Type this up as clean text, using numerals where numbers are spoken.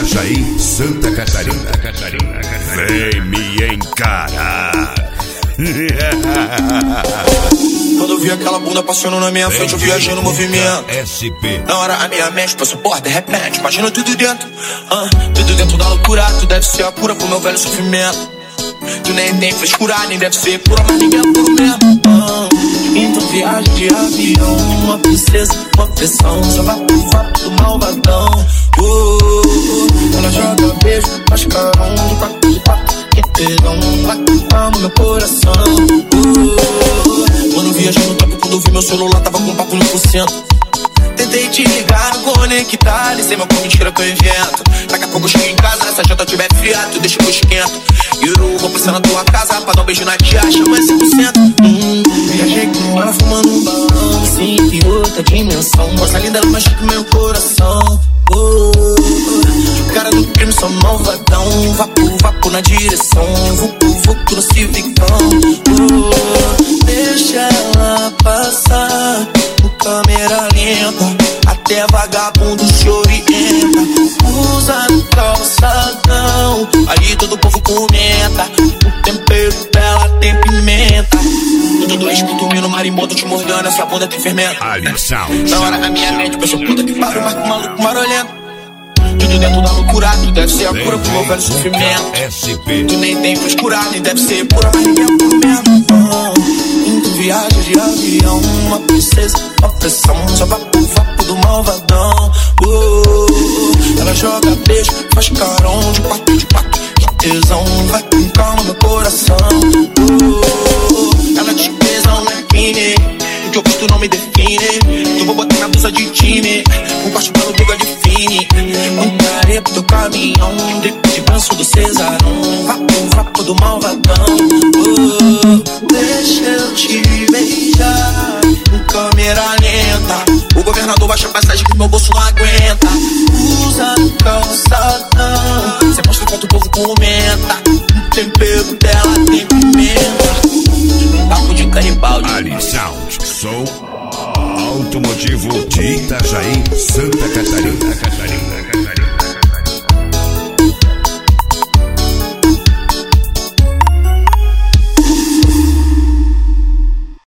Itajaí, Santa Catarina. Vem me encarar. Quando eu vi aquela bunda passando na minha frente, eu viajei no movimento. SP. Na hora a minha mente passou por de repente, imagina tudo dentro. Tudo dentro da loucura, tu deve ser a cura pro meu velho sofrimento. Tu nem tem frescura, nem deve ser pura, mas ninguém é puro mesmo. Então viagem de avião, uma princesa, uma pressão, só vai pro vapo do malvadão. Ela joga beijo, faz carão, de quatro de quatro, que tesão, vai cantar no meu coração. Quando viajei no tempo, quando eu vi meu celular, tava com papo 1%. Tentei te ligar, não conectar, nem sei mais como mentira que eu invento. Daqui a pouco eu chego em casa, se a janta tiver fria, tu deixa que eu esquento. E eu vou passar na tua casa pra dar um beijo na tia, chama 100%. Viajei com ela fumando um balão, assim, em outra dimensão. Moça linda, ela machuca meu coração. Cara do crime, sou malvadão. Vapo na direção, vucu no civicão. Deixa ela passar com câmera lenta, até vagabundo se orienta. Usa no calçadão, ali todo o povo comenta. O tempero dela tem pimenta. Tudo dois dormindo marimbondo, te mordendo, essa bunda tem fermento. Na hora a minha mente pensou, puta que pariu, mas que maluco marolento. Tudo dentro da loucura, tu deve ser a cura pro meu velho sofrimento. Tu nem tem frescura, nem deve ser pura, mas ninguém é puro mesmo. Indo viagem de avião, uma princesa, uma pressão, só vai pro vapo do malvadão. Ela joga beijo, faz carão, de quatro, que tesão, vai com calma meu coração. Ela de tesão não é crime, o que eu gosto não me define. Tu vou botar na blusa de time, o baixo pelo bigode fine. Muita areia pro teu caminhão, depois de banço do Cesarão. Vapo do malvadão. Deixa eu te beijar com câmera lenta. O governador baixa a passagem que meu bolso não aguenta. Usa calçadão, cê mostra quanto o povo comenta. O tempero dela tem pimenta. Papo de canibal de Ali Sound, som automotivo de Itajaí, Santa Catarina.